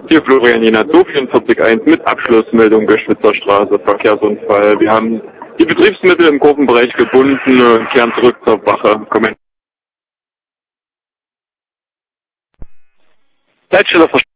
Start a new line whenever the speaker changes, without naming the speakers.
Hier Florian Jena 244.1 mit Abschlussmeldung Göschwitzer Straße, Verkehrsunfall. Wir haben die Betriebsmittel im Kurvenbereich gebunden und kehren zurück zur Wache. Leitstelle